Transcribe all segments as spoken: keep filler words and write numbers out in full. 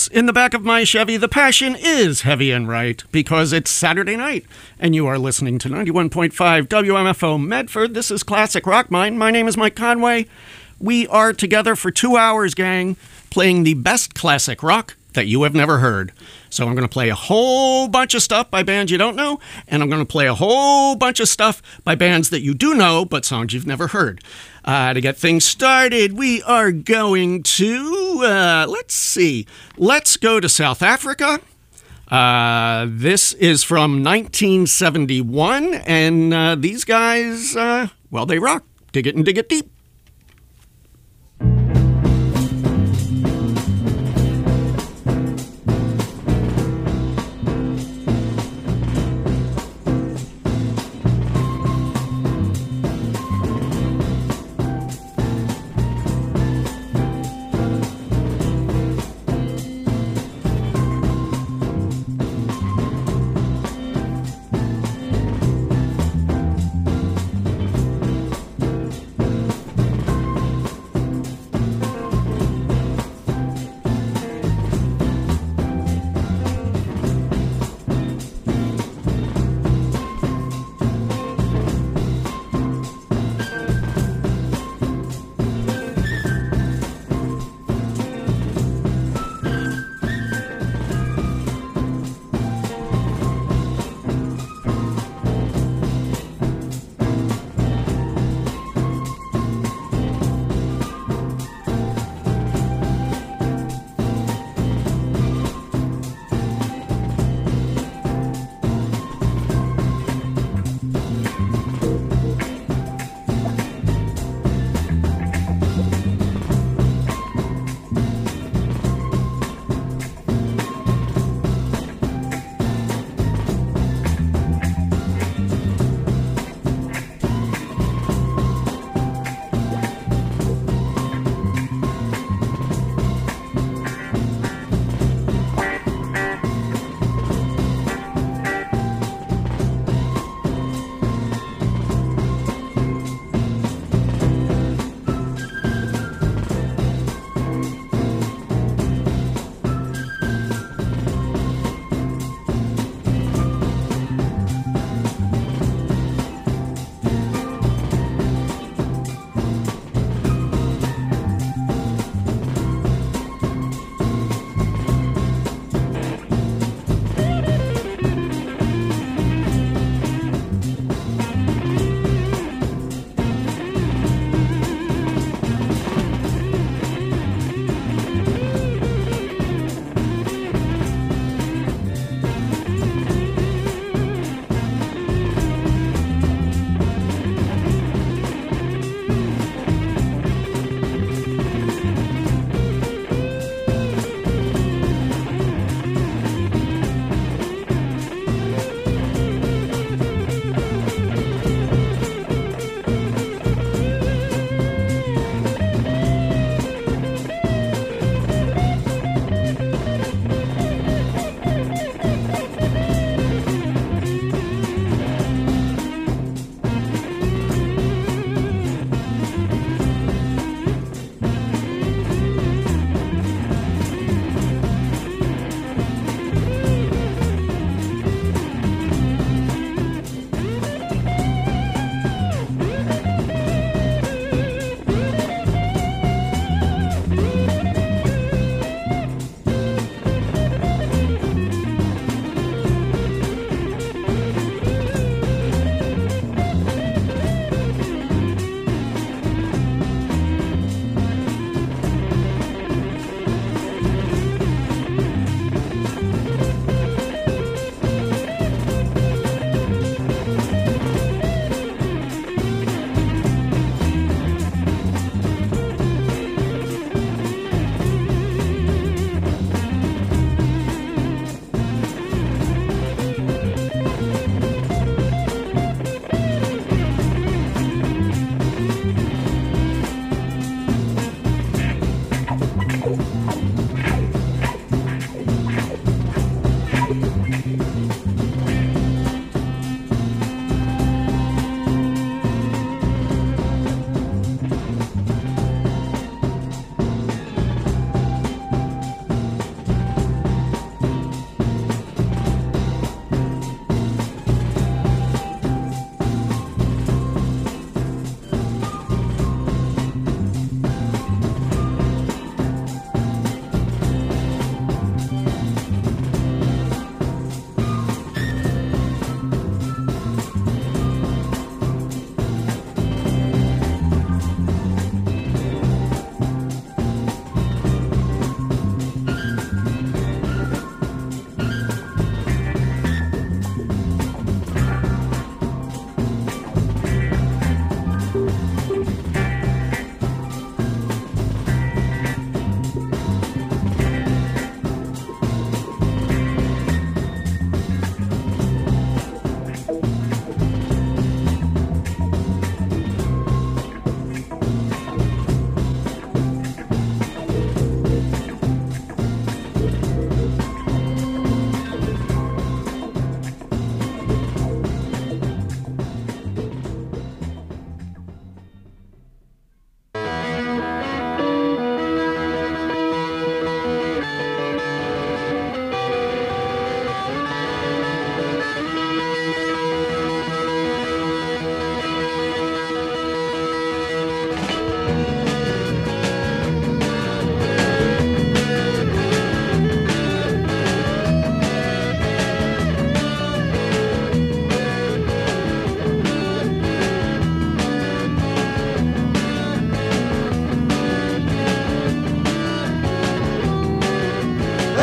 folks. In the back of my Chevy, the passion is heavy and right because it's Saturday night, and you are listening to ninety-one point five W M F O Medford. This is Classic Rock Mine. My name is Mike Conway. We are together for two hours, gang, playing the best classic rock that you have never heard. So I'm going to play a whole bunch of stuff by bands you don't know, and I'm going to play a whole bunch of stuff by bands that you do know, but songs you've never heard. Uh, to get things started, we are going to, uh, let's see, let's go to South Africa. Uh, this is from nineteen seventy-one, and uh, these guys, uh, well, they rock. Dig it and dig it deep.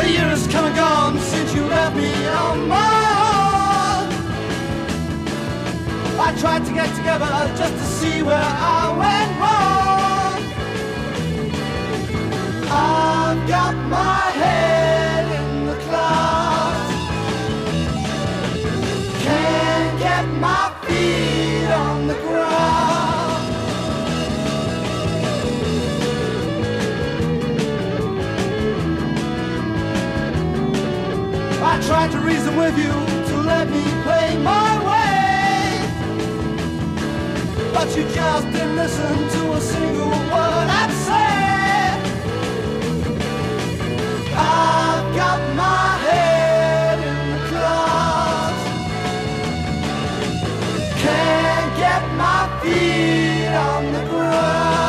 A year has come and gone since you left me on my own. I tried to get together just to see where I went wrong. I've got my head in the clouds, can't get my feet on the ground. I tried to reason with you to let me play my way, but you just didn't listen to a single word I'd say. I've got my head in the clouds, can't get my feet on the ground.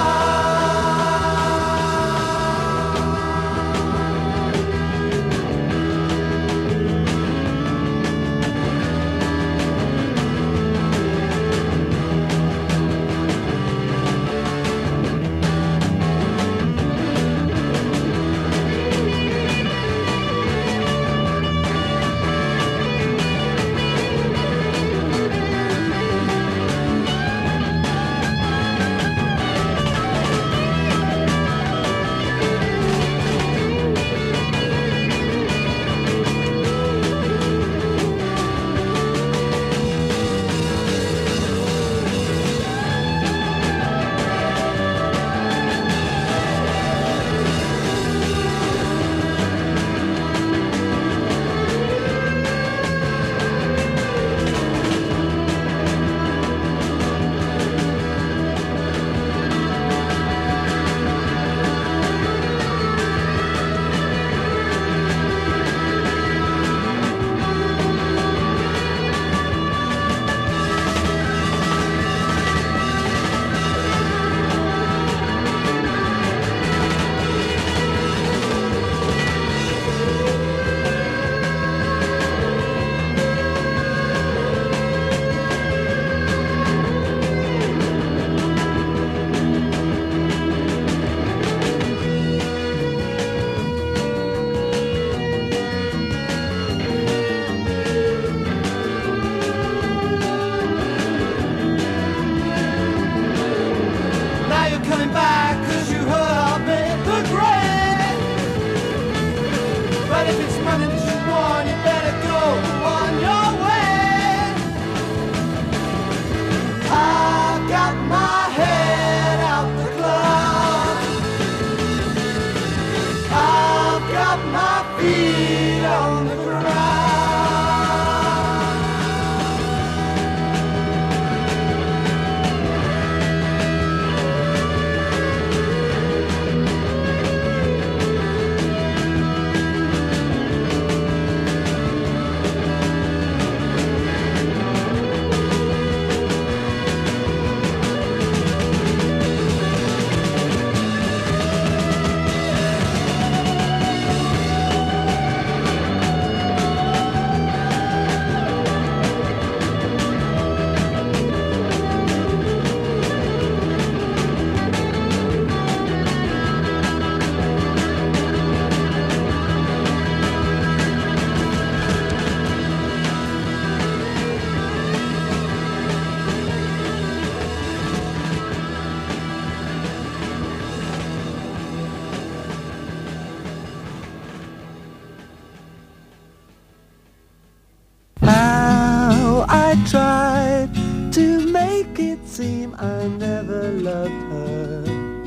Tried to make it seem I never loved her,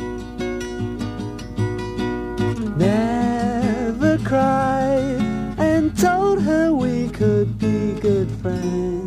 never cried and told her we could be good friends.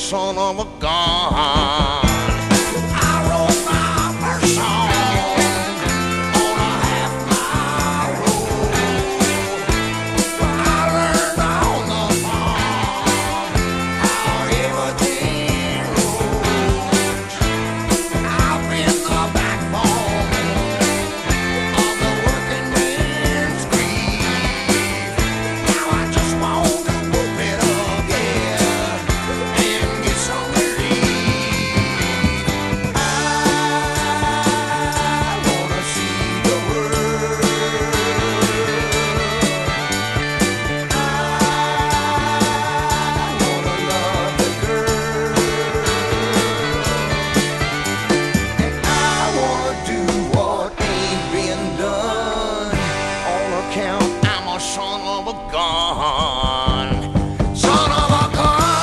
son of a gun. I wrote my first song on a half mile road. I learned on the farm how everything rolls. I've been the backbone of the working man's grief. Now I just want to whoop it up, yeah, and get some relief. I wanna see the world. I wanna love the girl, and I wanna do what ain't been done. On account I'm a son of a gun. Son of a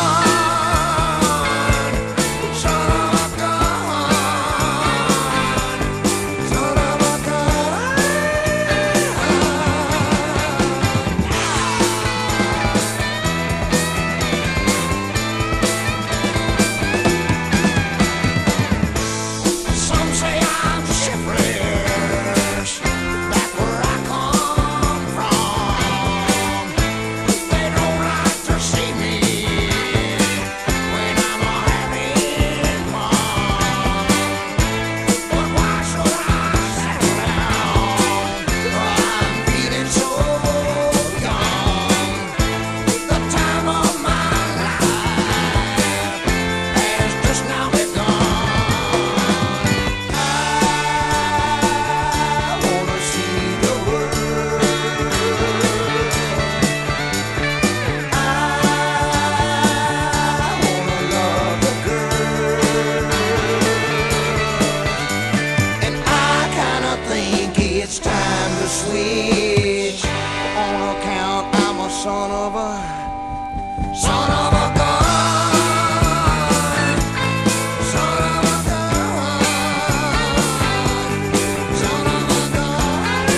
gun. Son of a gun. Son of a gun. Some say I'm shiftless, back where I come from. They don't like to see me when I'm a having fun. But why should I settle down? I'm feeling so young. The time of my life has just now begun. I wanna see the world. I wanna love the girl, and I kinda think it's time to switch. On account I'm a son of a son of a gun. Son of a gun. Son of a gun.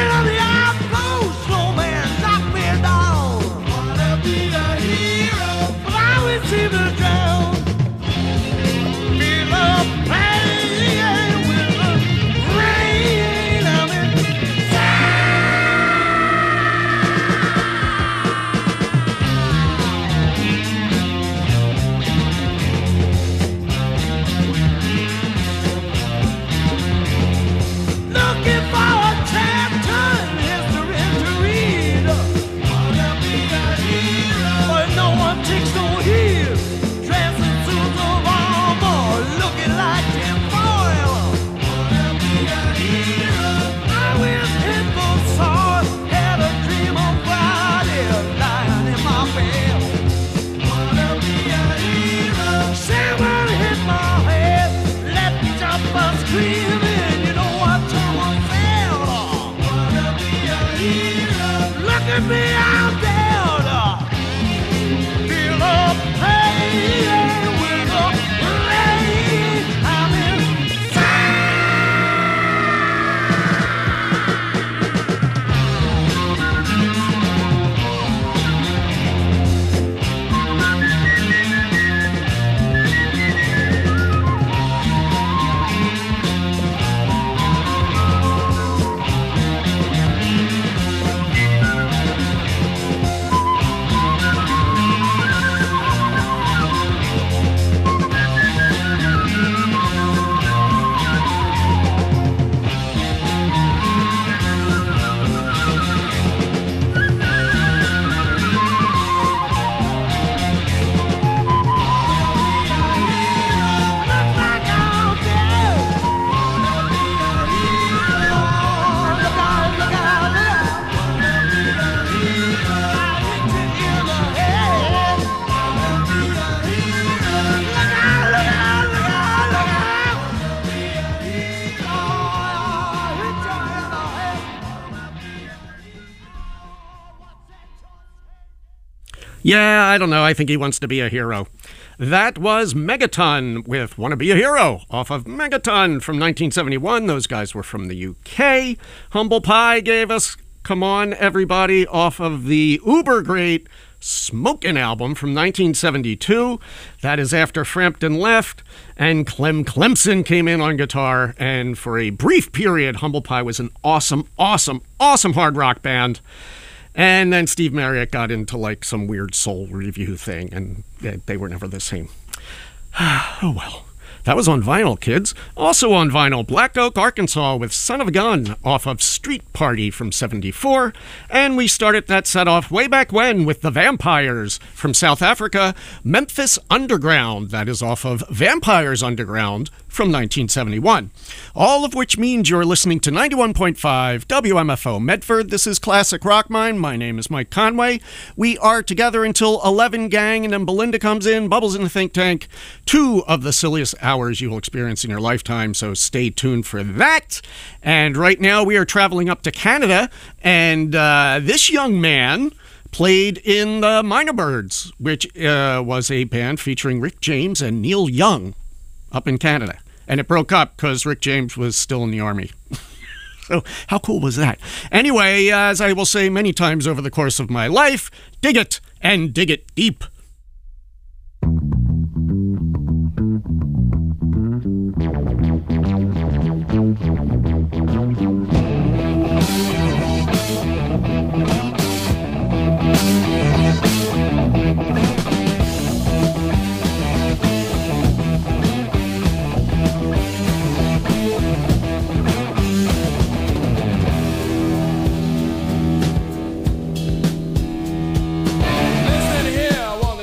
Fill me up, go, slow man, knock me down. Wanna be a hero, but I always seem to drown. Feel the pain with the rain. I'm looking for a chapter in history to read. Wanna be a hero, but no one takes no heed. Dressed in suits of armor, looking like tinfoil. Wanna be a hero, I will hit the sword. Had a dream of Friday, lying in my bed. Wanna be a hero, someone hit my head, let me jump and scream. Look at me, I'm dead. Feel the pain with the rain. I'm Yeah, I don't know. I think he wants to be a hero. That was Megaton with Wanna Be a Hero off of Megaton from nineteen seventy-one. Those guys were from the U K. Humble Pie gave us Come On Everybody off of the uber great Smokin' album from nineteen seventy-two. That is after Frampton left and Clem Clemson came in on guitar. And for a brief period, Humble Pie was an awesome, awesome, awesome hard rock band. And then Steve Marriott got into like some weird soul review thing, and they were never the same. Oh well. That was on vinyl, kids. Also on vinyl, Black Oak, Arkansas with Son of a Gun off of Street Party from seventy-four. And we started that set off way back when with The Vampires from South Africa, Memphis Underground. That is off of Vampires Underground from nineteen seventy-one. All of which means you're listening to ninety-one point five W M F O Medford. This is Classic Rock Mine. My name is Mike Conway. We are together until eleven, gang, and then Belinda comes in, Bubbles in the Think Tank. Two of the silliest hours you will experience in your lifetime, so stay tuned for that. And right now we are traveling up to Canada, and uh, this young man played in the Minor Birds, which uh, was a band featuring Rick James and Neil Young up in Canada. And it broke up because Rick James was still in the Army. So how cool was that? Anyway, as I will say many times over the course of my life, dig it and dig it deep. Listen here, I want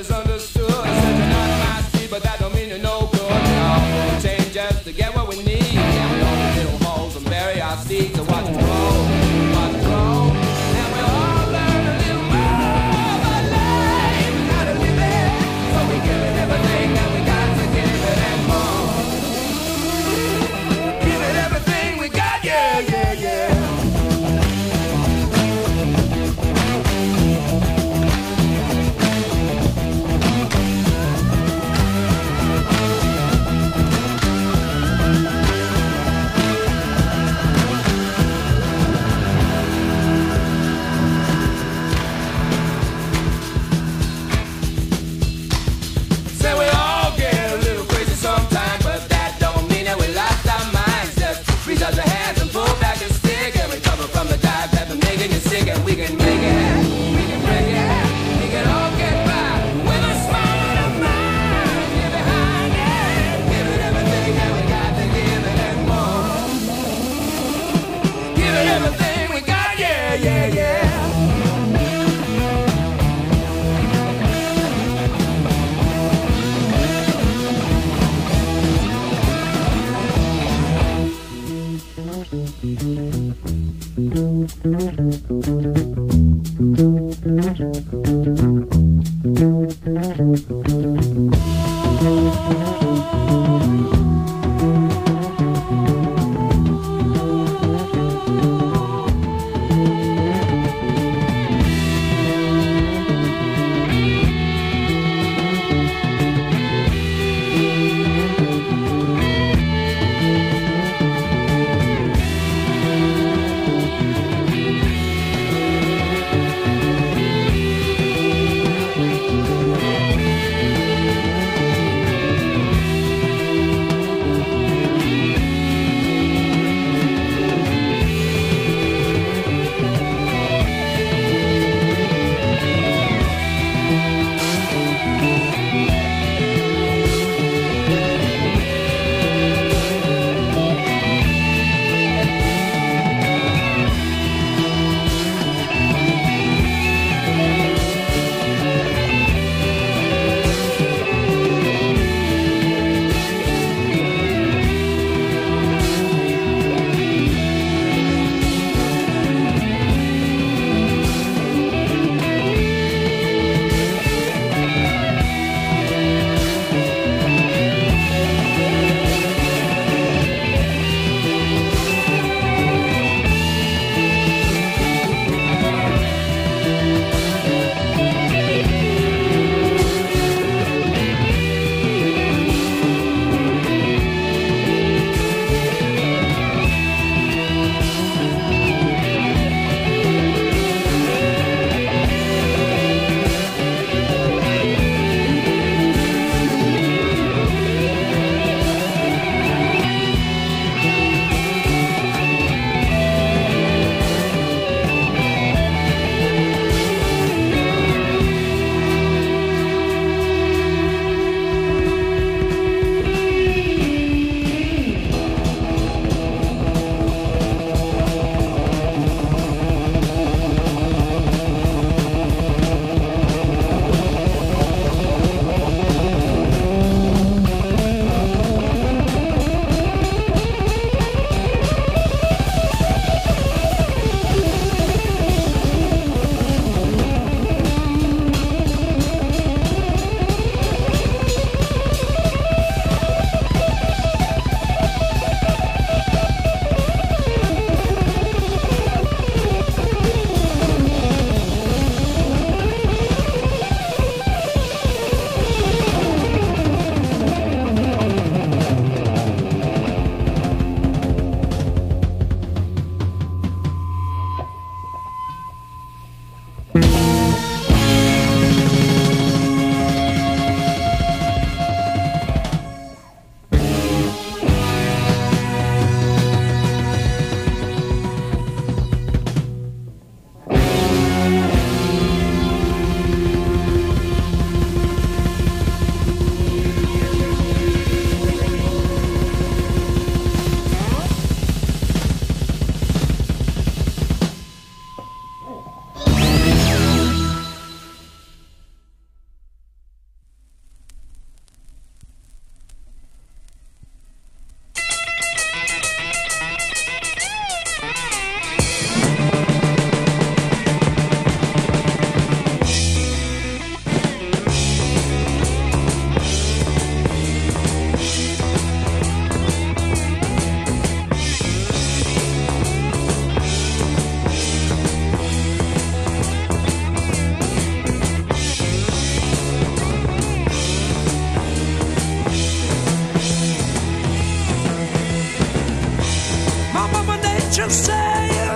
you saying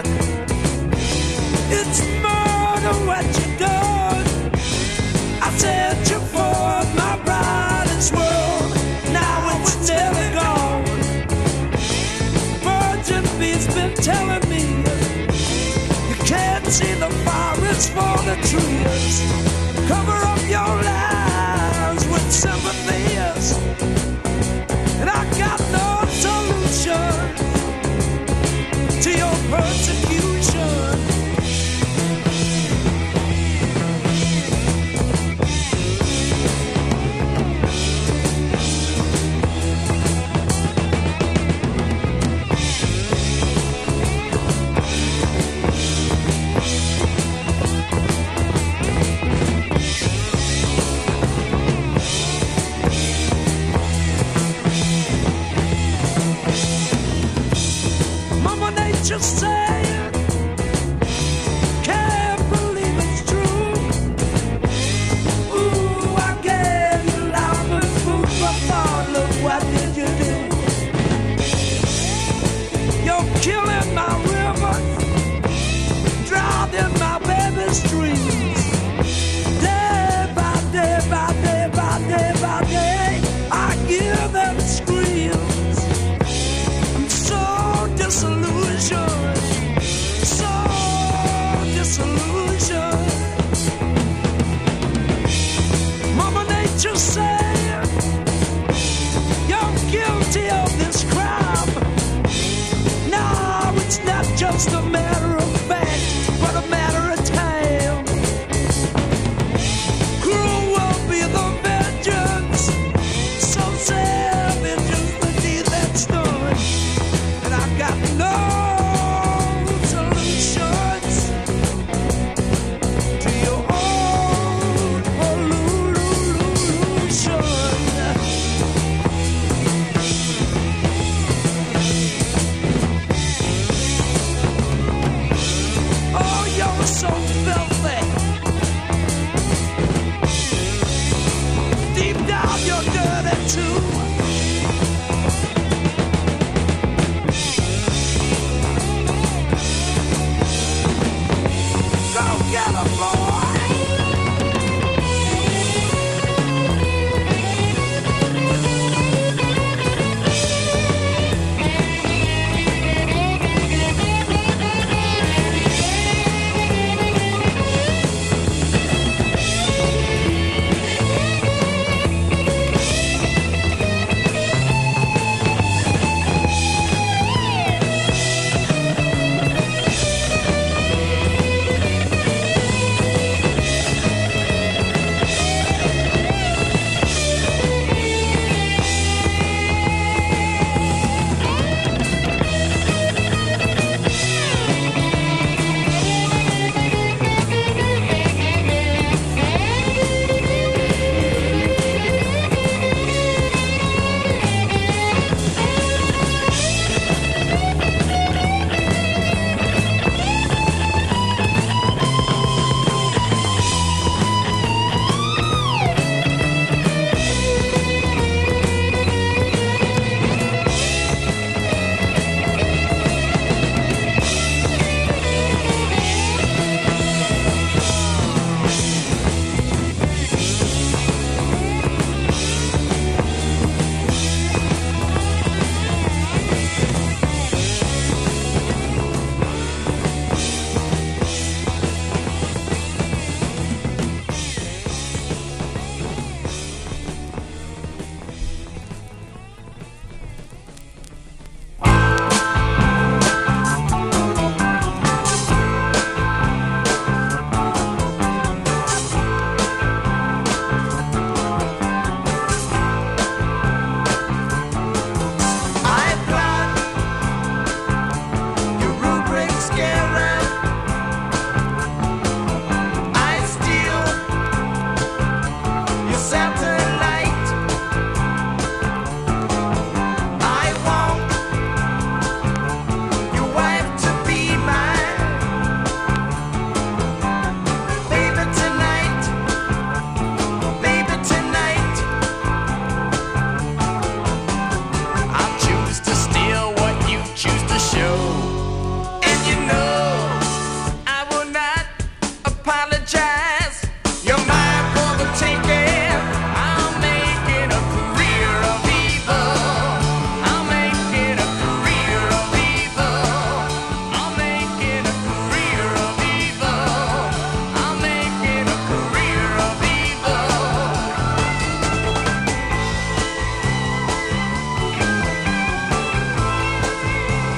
it's murder what you done. I set you forth my brightest world. Now it's nearly gone. Virgin bees been telling me you can't see the forest for the trees. Cover up your lies with sympathies, and I got no solution to your persecution. solution. Mama Nature said, you're guilty of this crime. No, it's not just a matter of fact, but a matter of time. Cruel will be the vengeance, so savage is the deed that's done. And I've got no solutions to your own pollution. Oh, you're so filthy. Deep down, you're dirty too. Go get 'em, boy.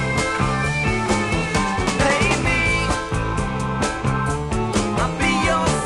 I'll be your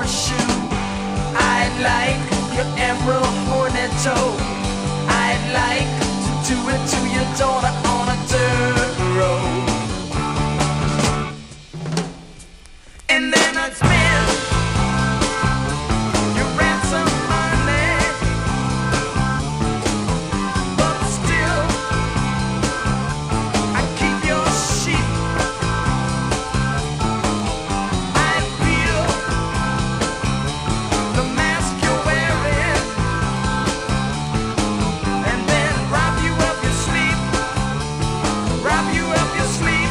horseshoe. I like your emerald hornet toe. I'd like to do it to your daughter on a dirt road. And then I'd spend your ransom money, but still I keep your sheep. I feel the mask you're wearing, and then rob you of your sleep, rob you of your sleep.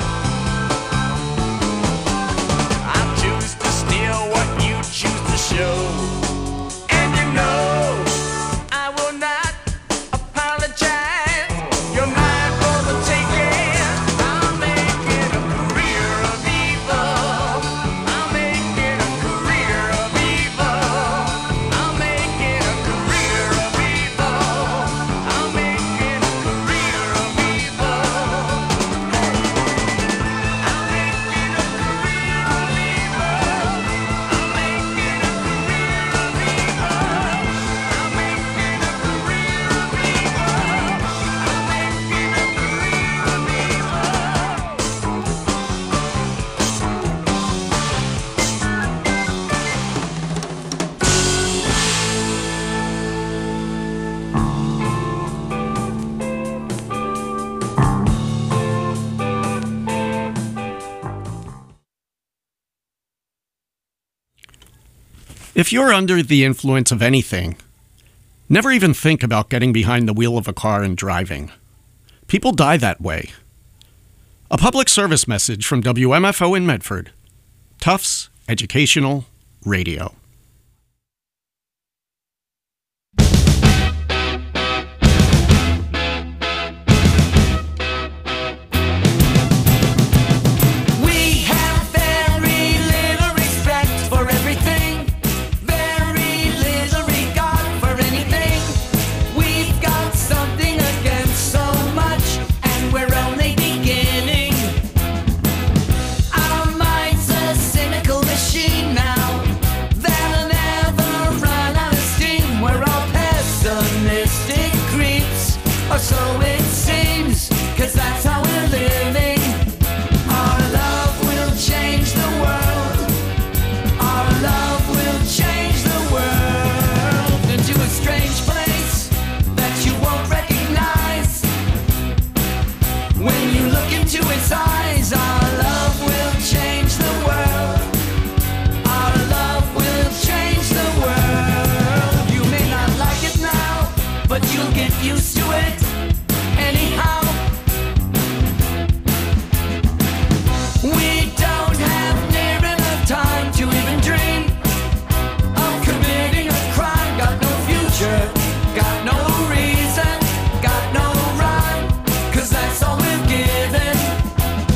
I choose to steal what you choose to show, and you know I will not apologize. You're mine for the taking. I'm making a career of evil. I'm making a career of evil. I'm making a career of evil. I'm making a career of evil. I'm making a career of evil. I'm making a career of evil. I'm making a career of evil. I'm making a If you're under the influence of anything, never even think about getting behind the wheel of a car and driving. People die that way. A public service message from W M F O in Medford. Tufts Educational Radio. We have very little respect for everything, very little regard for anything. We've got something against so much, and we're only beginning. Our minds a cynical machine now that'll never run out of steam. We're all pessimistic creeps, or so it seems, 'cause that's how we're living. Our love will change the world. Our love will change the world into a strange place that you won't recognize. When you look into its eyes, our love will change the world. Our love will change the world. You may not like it now, but you'll get used to it anyhow. We don't have near enough time to even dream of committing a crime. Got no future, got no reason, got no rhyme, 'cause that's all we're given.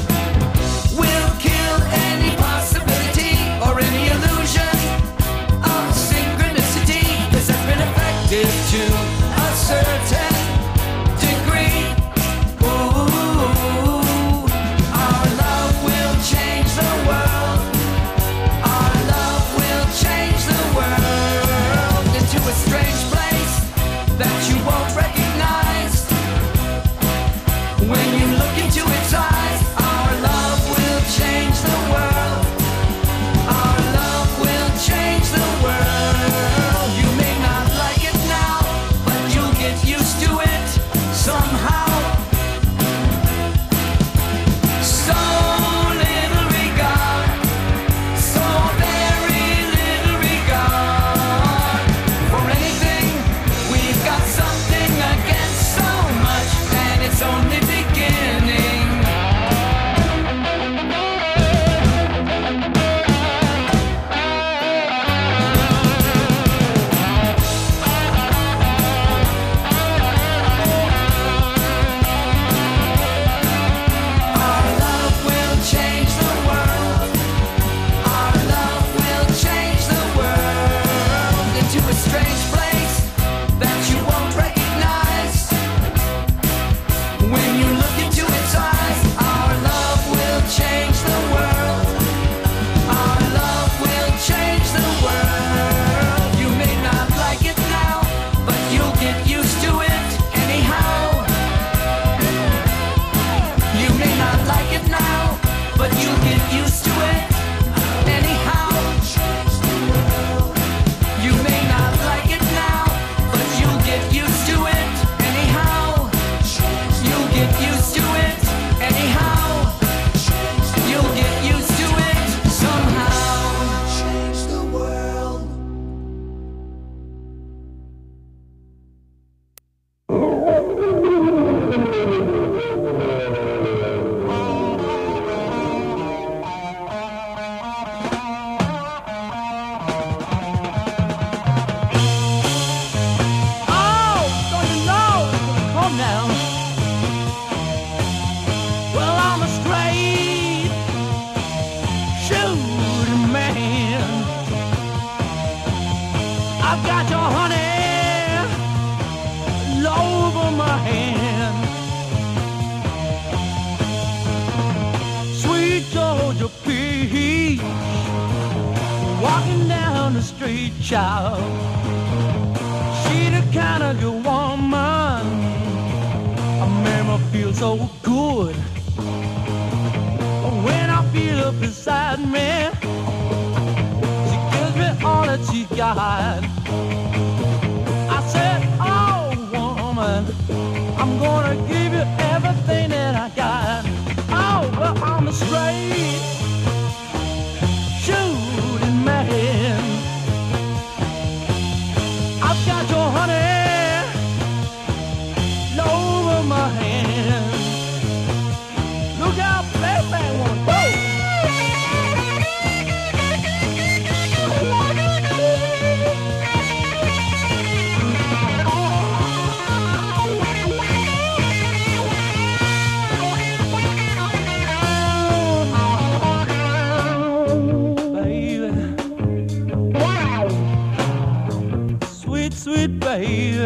street child. She the kind of good woman I made me feel so good. When I feel her beside me, she gives me all that she got. I said, oh woman, I'm gonna give you everything that I got. Oh, but I'm a straight shooting man. I've got your honey over my hand. Look out, baby, one. Sweet baby,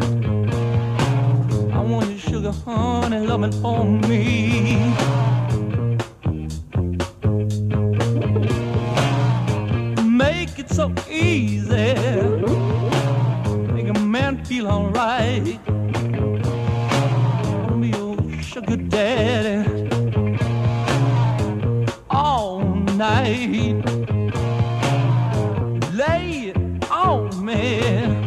I want your sugar, honey, loving for me. Make it so easy, make a man feel alright. I'll be your sugar daddy all night. Lay it on me.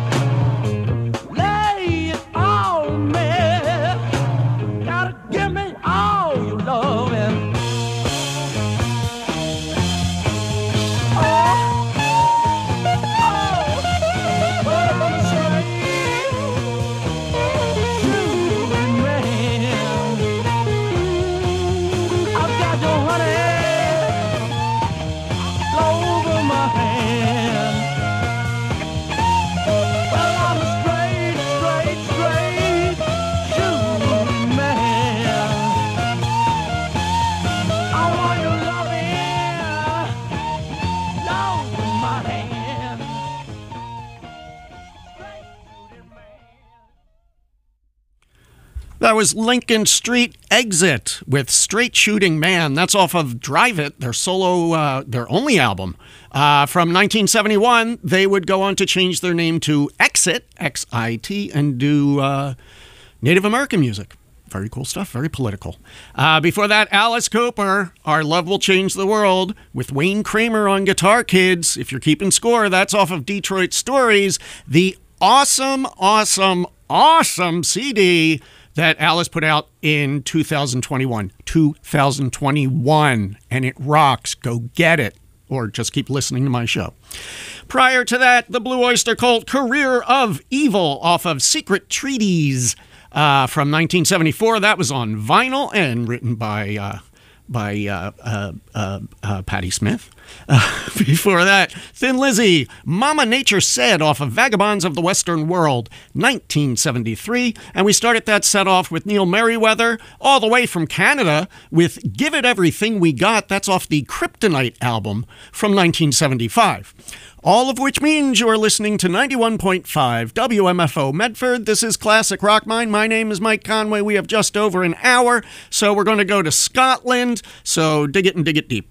That was Lincoln Street Exit with Straight Shooting Man. That's off of Drive It, their solo, uh, their only album. Uh, from nineteen seventy-one, they would go on to change their name to Exit, X I T, and do uh, Native American music. Very cool stuff, very political. Uh, before that, Alice Cooper, Our Love Will Change the World, with Wayne Kramer on guitar, kids. If you're keeping score, that's off of Detroit Stories, the awesome, awesome, awesome C D that Alice put out in two thousand twenty-one. two thousand twenty-one, and it rocks. Go get it, or just keep listening to my show. Prior to that, the Blue Oyster Cult, Career of Evil, off of Secret Treaties uh, from nineteen seventy-four. That was on vinyl and written by uh, by uh, uh, uh, uh, Patti Smith. Uh, before that, Thin Lizzy, Mama Nature Said, off of Vagabonds of the Western World, nineteen seventy-three. And we started that set off with Neil Merriweather, all the way from Canada, with Give It Everything We Got. That's off the Kryptonite album from nineteen seventy-five. All of which means you are listening to ninety-one point five W M F O Medford. This is Classic Rock Mine. My name is Mike Conway. We have just over an hour, so we're going to go to Scotland. So dig it and dig it deep.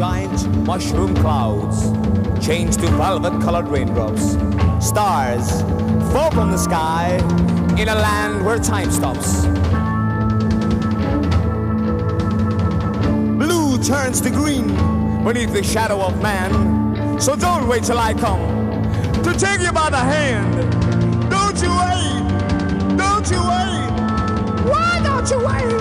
giant mushroom clouds change to velvet-colored raindrops. Stars fall from the sky in a land where time stops. Blue turns to green beneath the shadow of man. So don't wait till I come to take you by the hand. Don't you wait, don't you wait. Why don't you wait?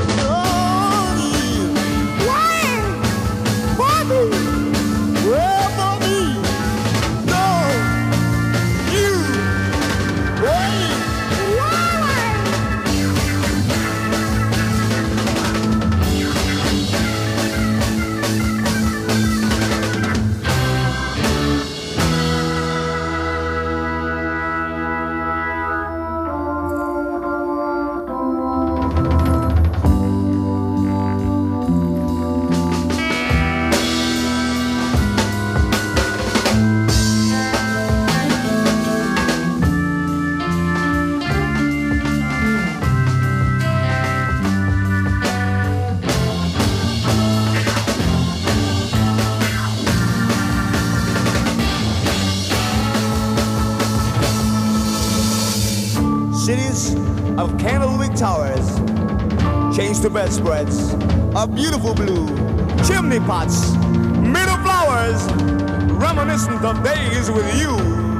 Cities of candlewick towers change to bedspreads of beautiful blue. Chimney pots made of flowers, reminiscent of days with you.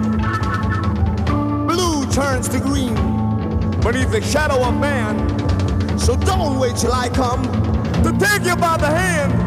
Blue turns to green beneath the shadow of man. So don't wait till I come to take you by the hand.